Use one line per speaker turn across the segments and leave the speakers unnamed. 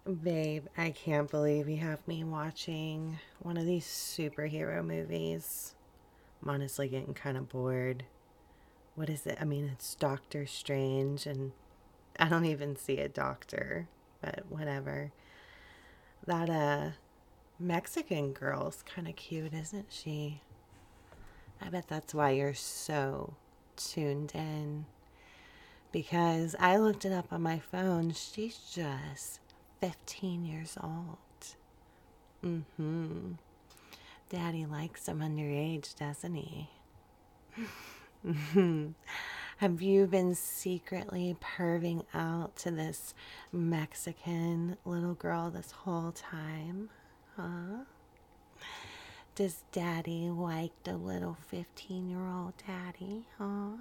Babe, I can't believe you have me watching one of these superhero movies. I'm honestly getting kind of bored. What is it? I mean, it's Doctor Strange, and I don't even see a doctor, but whatever. That Mexican girl's kind of cute, isn't she? I bet that's why you're so tuned in. Because I looked it up on my phone. She's just 15 years old. Mm-hmm. Daddy likes him underage, doesn't he? Have you been secretly perving out to this Mexican little girl this whole time? Huh? Does daddy like the little 15-year-old daddy? Huh?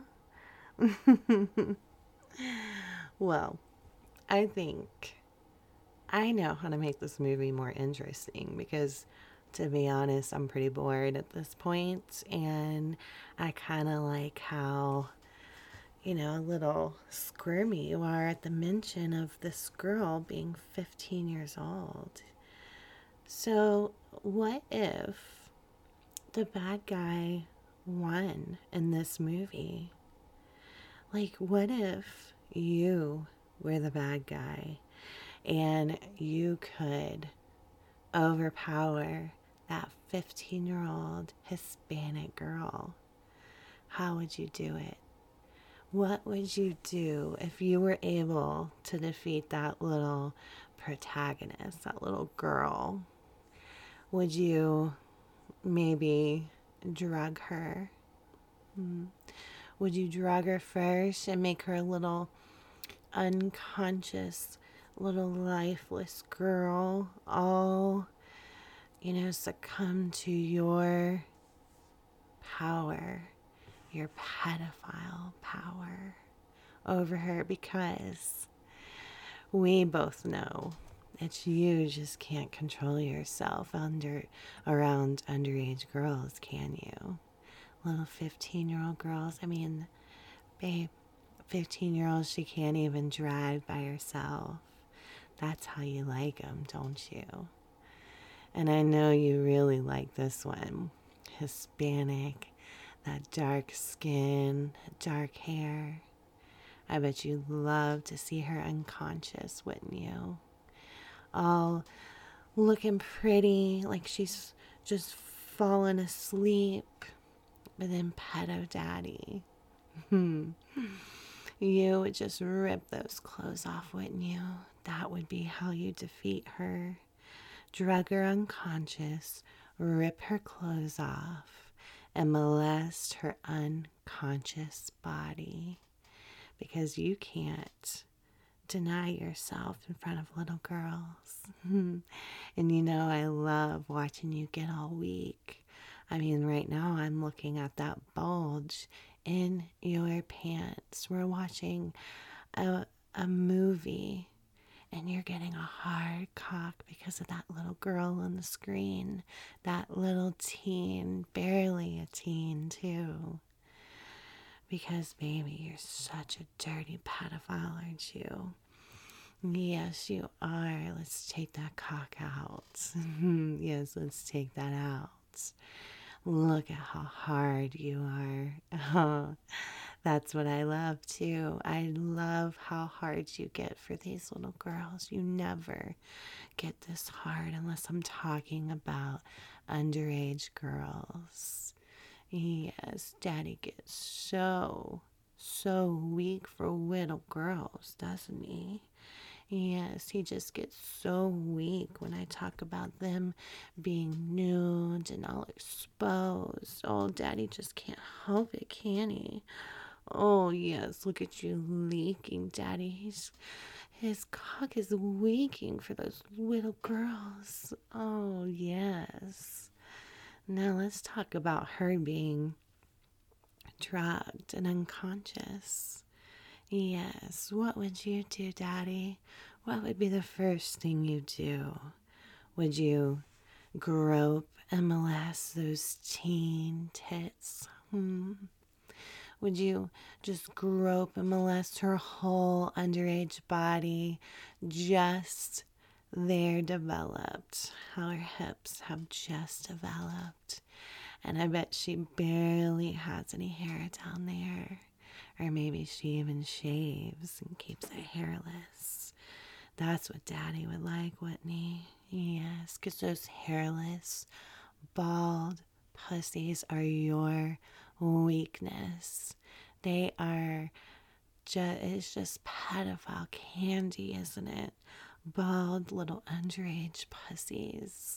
Well, I think I know how to make this movie more interesting because, to be honest, I'm pretty bored at this point, and I kind of like how, a little squirmy you are at the mention of this girl being 15 years old. So, what if the bad guy won in this movie? Like, what if you were the bad guy and you could overpower that 15-year-old Hispanic girl? How would you do it? What would you do if you were able to defeat that little protagonist, that little girl? Would you maybe drug her? Hmm. Would you drug her first and make her a little unconscious, little lifeless girl, all, succumb to your power, your pedophile power over her? Because we both know that you just can't control yourself around underage girls, can you? Little 15-year-old girls. I mean, babe, 15-year-olds she can't even drive by herself. That's how you like them, don't you? And I know you really like this one. Hispanic, that dark skin, dark hair. I bet you'd love to see her unconscious, wouldn't you? All looking pretty, like she's just fallen asleep. But then pedo daddy. You would just rip those clothes off, wouldn't you? That would be how you defeat her. Drug her unconscious, rip her clothes off, and molest her unconscious body. Because you can't deny yourself in front of little girls. And I love watching you get all weak. I mean, right now I'm looking at that bulge in your pants. We're watching a movie and you're getting a hard cock because of that little girl on the screen. That little teen, barely a teen too. Because, baby, you're such a dirty pedophile, aren't you? Yes, you are. Let's take that cock out. Yes, let's take that out. Look at how hard you are. Oh, that's what I love too. I love how hard you get for these little girls. You never get this hard unless I'm talking about underage girls. Yes, Daddy gets so weak for little girls, doesn't he? Yes, he just gets so weak when I talk about them being nude and all exposed. Oh, Daddy just can't help it, can he? Oh, yes, look at you leaking, Daddy. His cock is leaking for those little girls. Oh, yes. Now let's talk about her being drugged and unconscious. Yes, what would you do, Daddy? What would be the first thing you do? Would you grope and molest those teen tits? Would you just grope and molest her whole underage body just they're developed, how her hips have just developed. And I bet she barely has any hair down there. Or maybe she even shaves and keeps it hairless. That's what Daddy would like, wouldn't he? Yes, because those hairless, bald pussies are your weakness. They are it's just pedophile candy, isn't it? Bald little underage pussies.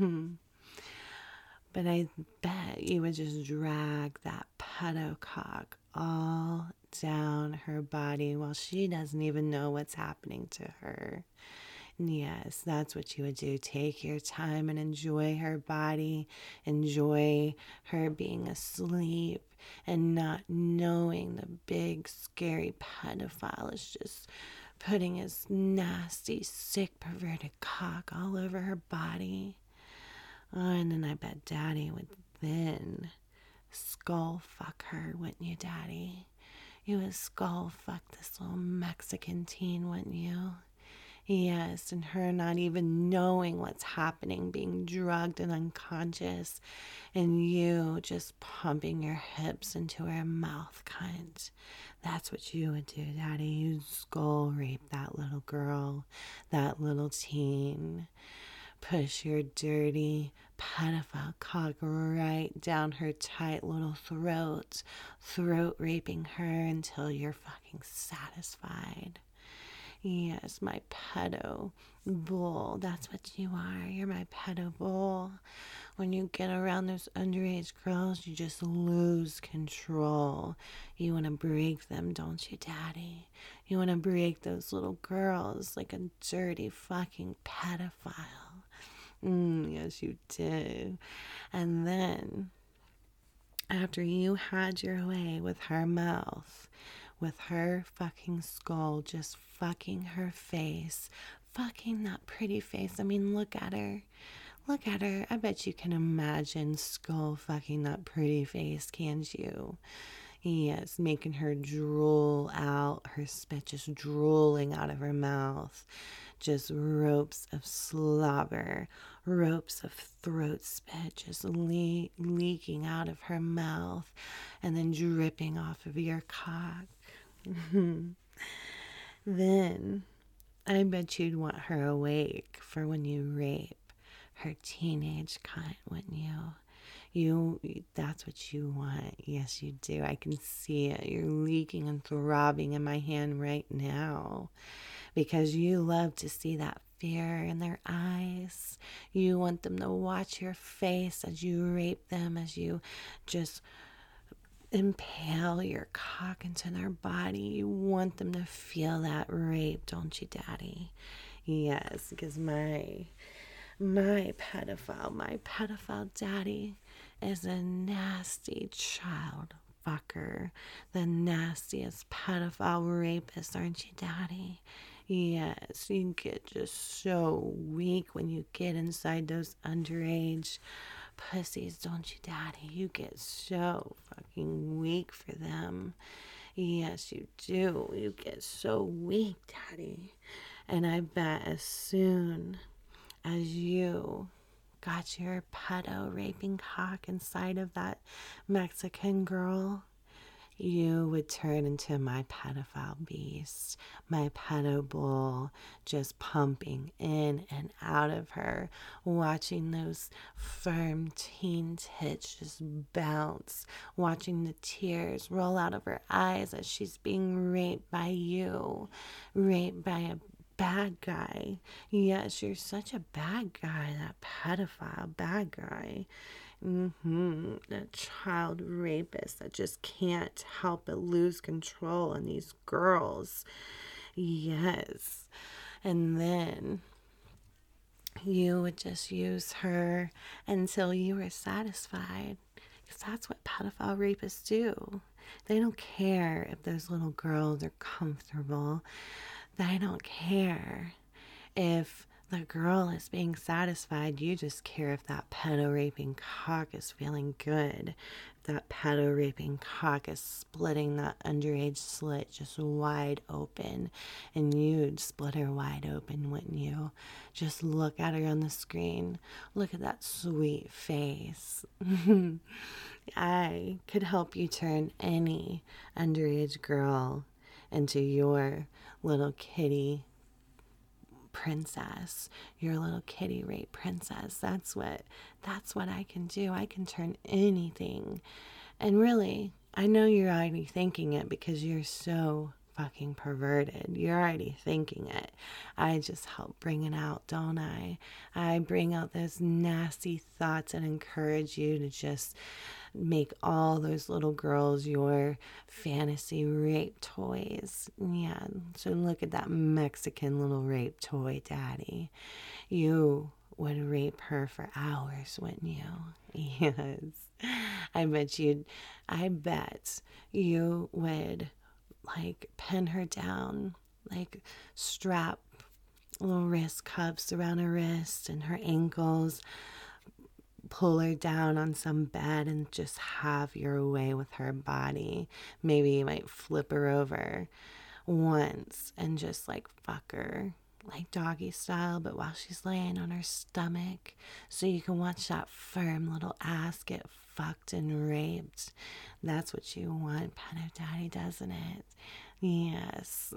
But I bet you would just drag that pedo cock all down her body while she doesn't even know what's happening to her. Yes, that's what you would do. Take your time and enjoy her body, enjoy her being asleep and not knowing the big, scary pedophile is just putting his nasty, sick, perverted cock all over her body. Oh, and then I bet Daddy would then skull fuck her, wouldn't you, Daddy? You would skull fuck this little Mexican teen, wouldn't you? Yes, and her not even knowing what's happening, being drugged and unconscious, and you just pumping your hips into her mouth, cunt. That's what you would do, Daddy. You'd skull rape that little girl, that little teen. Push your dirty pedophile cock right down her tight little throat raping her until you're fucking satisfied. Yes, my pedo bull. That's what you are. You're my pedo bull. When you get around those underage girls, you just lose control. You want to break them, don't you, Daddy? You want to break those little girls like a dirty fucking pedophile. Yes, you do. And then, after you had your way with her mouth, with her fucking skull, just fucking her face, fucking that pretty face. I mean, look at her. Look at her. I bet you can imagine skull fucking that pretty face, can't you? Yes, making her drool out, her spit just drooling out of her mouth. Just ropes of slobber, ropes of throat spit just leaking out of her mouth and then dripping off of your cock. Then I bet you'd want her awake for when you rape her teenage cunt, wouldn't you? That's what you want. Yes, you do. I can see it. You're leaking and throbbing in my hand right now because you love to see that fear in their eyes. You want them to watch your face as you rape them, as you just impale your cock into their body. You want them to feel that rape, don't you, Daddy? Yes, because my pedophile daddy is a nasty child fucker. The nastiest pedophile rapist, aren't you, Daddy? Yes, you get just so weak when you get inside those underage pussies, don't you, Daddy? You get so fucking weak for them. Yes, you do. You get so weak, Daddy. And I bet as soon as you got your pedo raping cock inside of that Mexican girl, you would turn into my pedophile beast, my pedo bull, just pumping in and out of her, watching those firm teen tits just bounce, watching the tears roll out of her eyes as she's being raped by you, raped by a bad guy. Yes, you're such a bad guy, that pedophile bad guy. That child rapist that just can't help but lose control on these girls. Yes. And then you would just use her until you were satisfied. Because that's what pedophile rapists do. They don't care if those little girls are comfortable. They don't care if The girl is being satisfied. You just care if that pedo raping cock is feeling good. If that pedo raping cock is splitting that underage slit just wide open. And you'd split her wide open, wouldn't you? Just look at her on the screen. Look at that sweet face. I could help you turn any underage girl into your little kitty princess, your little kitty rape princess. That's what I can do. I can turn anything. And really, I know you're already thinking it because you're so fucking perverted. You're already thinking it. I just help bring it out, don't I? I bring out those nasty thoughts and encourage you to just make all those little girls your fantasy rape toys. Yeah, so look at that Mexican little rape toy daddy. You would rape her for hours, wouldn't you? Yes. I bet you would like pin her down, like strap little wrist cuffs around her wrist and her ankles, pull her down on some bed and just have your way with her body. Maybe you might flip her over once and just like fuck her like doggy style, but while she's laying on her stomach, so you can watch that firm little ass get fucked and raped. That's what you want, Pedo Daddy, doesn't it? Yes.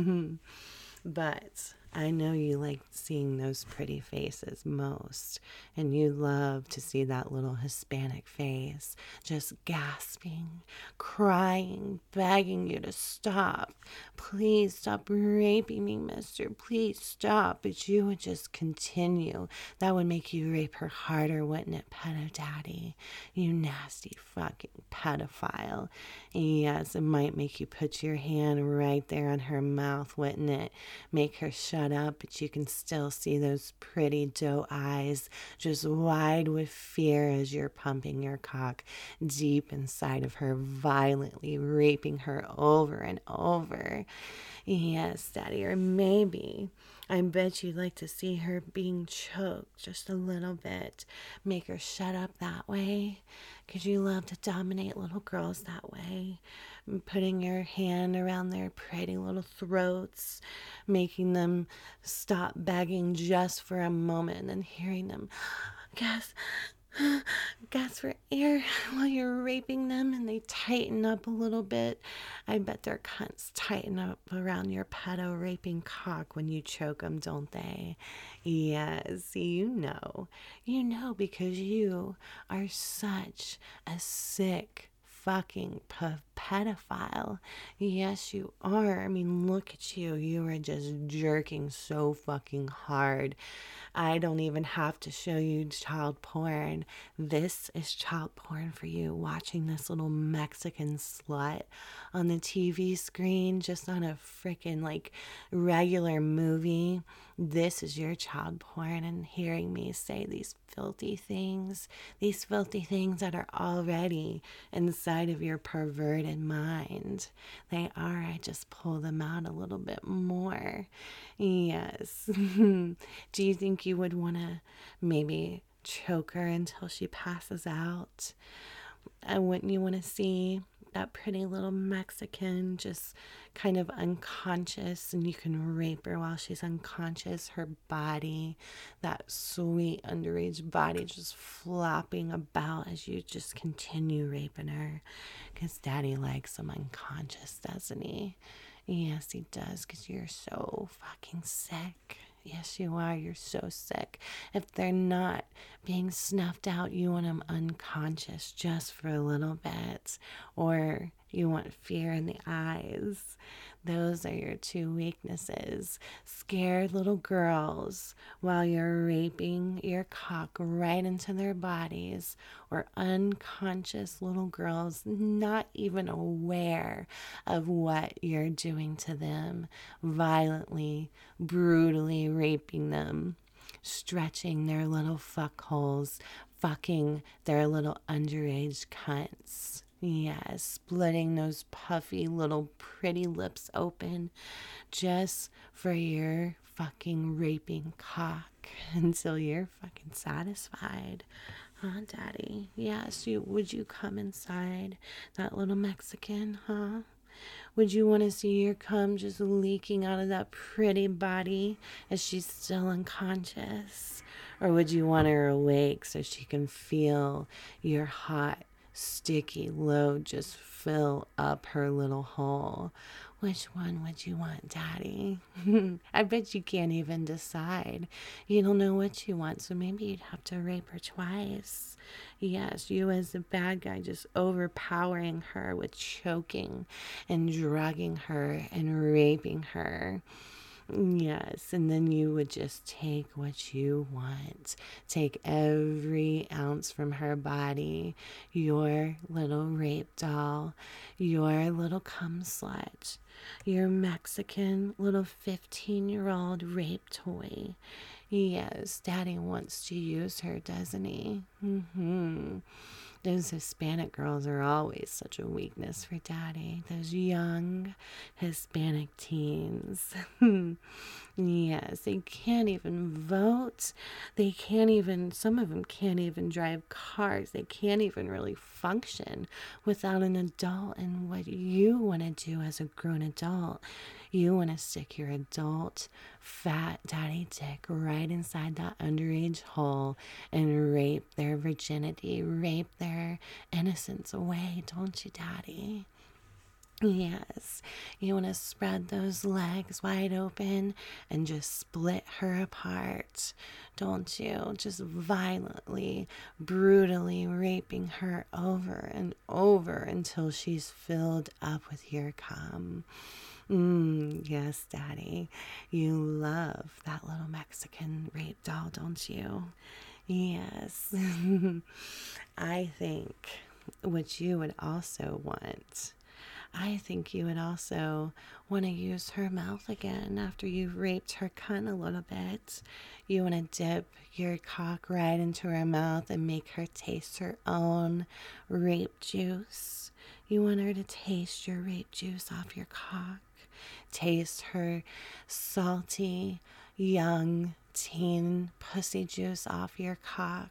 But I know you like seeing those pretty faces most, and you love to see that little Hispanic face just gasping, crying, begging you to stop. Please stop raping me, mister. Please stop. But you would just continue. That would make you rape her harder, wouldn't it, Pedo Daddy? You nasty fucking pedophile. Yes, it might make you put your hand right there on her mouth, wouldn't it? Make her shut up, but you can still see those pretty doe eyes just wide with fear as you're pumping your cock deep inside of her, violently raping her over and over. Yes, Daddy, or maybe I bet you'd like to see her being choked just a little bit. Make her shut up that way. Because you love to dominate little girls that way. Putting your hand around their pretty little throats, making them stop begging just for a moment, and then hearing them gasp for air while you're raping them, and they tighten up a little bit. I bet their cunts tighten up around your pedo raping cock when you choke them, don't they? Yes, you know because you are such a sick fucking pedophile. Yes, you are. I mean, look at you. You are just jerking so fucking hard. I don't even have to show you child porn. This is child porn for you. Watching this little Mexican slut on the TV screen, just on a freaking like regular movie. This is your child porn, and hearing me say these filthy things that are already inside of your perverted mind. They are. I just pull them out a little bit more. Yes. Do you think you would want to maybe choke her until she passes out? Wouldn't you want to see that pretty little Mexican just kind of unconscious, and you can rape her while she's unconscious? Her body, that sweet underage body, just flopping about as you just continue raping her. Because Daddy likes them unconscious, doesn't he? Yes, he does, because you're so fucking sick. Yes, you are. You're so sick. If they're not being snuffed out, you want them unconscious just for a little bit. Or you want fear in the eyes. Those are your two weaknesses. Scared little girls while you're raping your cock right into their bodies, or unconscious little girls not even aware of what you're doing to them, violently, brutally raping them, stretching their little fuck holes, fucking their little underage cunts. Yes, splitting those puffy little pretty lips open just for your fucking raping cock until you're fucking satisfied. Huh, Daddy? Yes, would you come inside that little Mexican, huh? Would you want to see your cum just leaking out of that pretty body as she's still unconscious? Or would you want her awake so she can feel your hot, sticky load just fill up her little hole? Which one would you want, Daddy? I bet you can't even decide. You don't know what you want, so maybe you'd have to rape her twice. Yes, you as the bad guy just overpowering her with choking and drugging her and raping her. Yes, and then you would just take what you want. Take every ounce from her body, your little rape doll, your little cum slut, your Mexican little 15-year-old rape toy. Yes, Daddy wants to use her, doesn't he? Those Hispanic girls are always such a weakness for Daddy. Those young Hispanic teens. Yes, they can't even vote. Some of them can't even drive cars. They can't even really function without an adult. And what you want to do as a grown adult, you want to stick your adult fat daddy dick right inside that underage hole and rape their virginity, rape their innocence away, don't you, Daddy? Yes, you want to spread those legs wide open and just split her apart, don't you? Just violently, brutally raping her over and over until she's filled up with your cum. Yes, Daddy, you love that little Mexican rape doll, don't you? Yes. I think what you would also want, I think you would also want to use her mouth again after you've raped her cunt a little bit. You want to dip your cock right into her mouth and make her taste her own rape juice. You want her to taste your rape juice off your cock. Taste her salty, young teen pussy juice off your cock.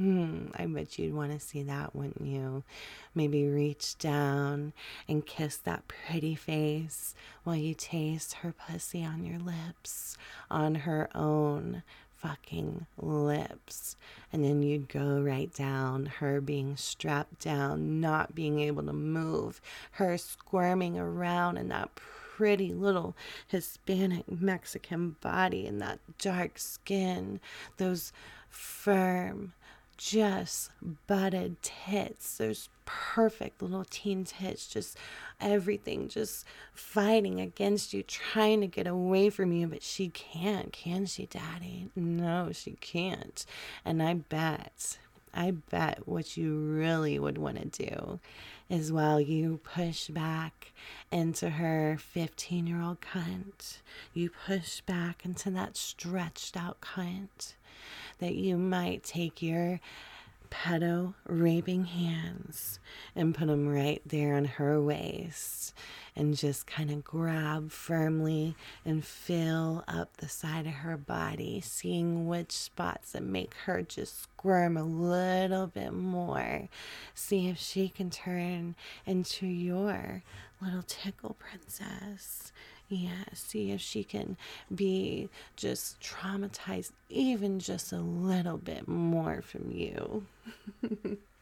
I bet you'd want to see that, wouldn't you? Maybe reach down and kiss that pretty face while you taste her pussy on your lips, on her own fucking lips. And then you'd go right down, her being strapped down, not being able to move, her squirming around in that pretty little Hispanic Mexican body and that dark skin, those firm, just butted tits, those perfect little teen tits, just everything just fighting against you, trying to get away from you, but she can't, can she, Daddy? No, she can't. And I bet what you really would want to do is while you push back into her 15-year-old cunt, you push back into that stretched out cunt, that you might take your pedo raping hands and put them right there on her waist and just kind of grab firmly and fill up the side of her body, seeing which spots that make her just squirm a little bit more. See if she can turn into your little tickle princess. Yeah, see if she can be just traumatized even just a little bit more from you.